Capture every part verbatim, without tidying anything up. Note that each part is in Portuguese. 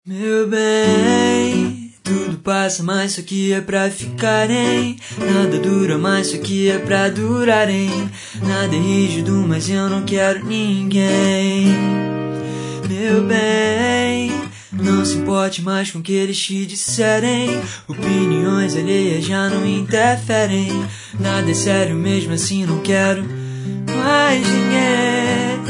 Meu bem, tudo passa, mas isso aqui é pra ficar, hein? Nada dura, mas isso aqui é pra durar, hein? Nada é rígido, mas eu não quero ninguém. Meu bem, não se importe mais com o que eles te disserem. Opiniões alheias já não interferem. Nada é sério mesmo assim, não quero mais ninguém.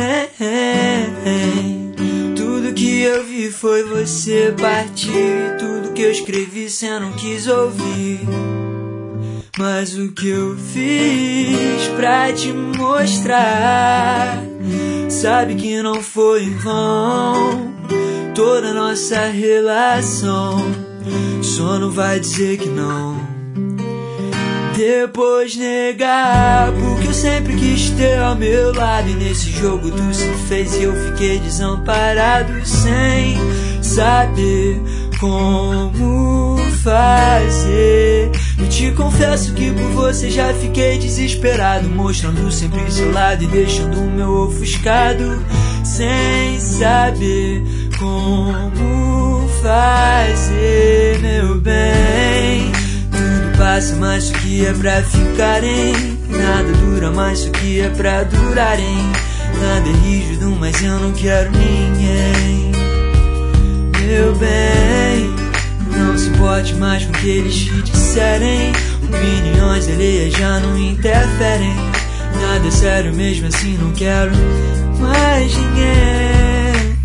Tudo que eu vi foi você partir. Tudo que eu escrevi cê não quis ouvir. Mas o que eu fiz pra te mostrar, sabe que não foi em vão toda nossa relação. Só não vai dizer que não, depois negar, porque eu sempre quis ter ao meu lado. E nesse jogo tu se fez e eu fiquei desamparado, sem saber como fazer. Eu te confesso que por você já fiquei desesperado, mostrando sempre seu lado e deixando o meu ofuscado, sem saber como fazer. Meu bem, tudo passa, mas isso aqui é pra ficar, hein? Nada dura, mas isso aqui é pra durar, hein? Nada é rígido, mas eu não quero ninguém. Meu bem, não se importe mais com o que eles te disserem. Opiniões alheias já não interferem. Nada é sério mesmo assim, não quero mais ninguém.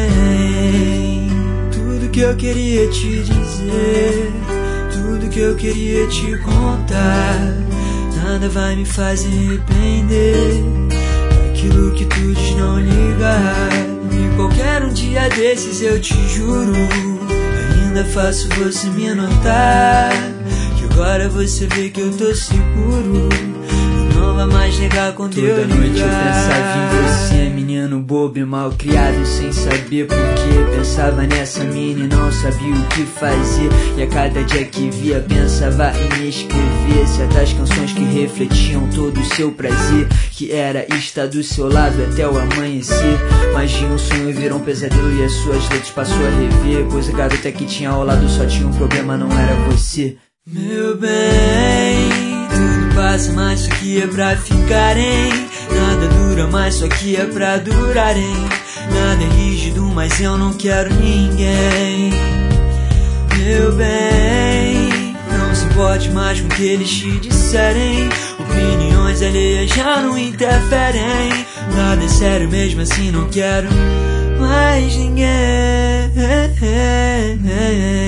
Tudo que eu queria te dizer, tudo que eu queria te contar, nada vai me fazer arrepender daquilo que tu diz não ligar. E qualquer um dia desses eu te juro, ainda faço você me notar, que agora você vê que eu tô seguro e não vai mais negar quando Toda eu ligar. noite eu pensava em você, menino bobo e mal criado, sem saber porquê. Pensava nessa mina e não sabia o que fazer. E a cada dia que via pensava em escrever certas canções que refletiam todo o seu prazer, que era estar do seu lado até o amanhecer. Mas de um sonho virou um pesadelo e as suas letras passou a rever, pois a garota que tinha ao lado só tinha um problema, não era você. Meu bem, tudo passa, mas isso aqui é pra ficar, hein? Nada dura, mas isso aqui é pra durar, hein? Nada é rígido, mas eu não quero ninguém. Meu bem, não se importe mais com o que eles te disserem. Opiniões alheias já não interferem. Nada é sério mesmo assim, não quero mais ninguém.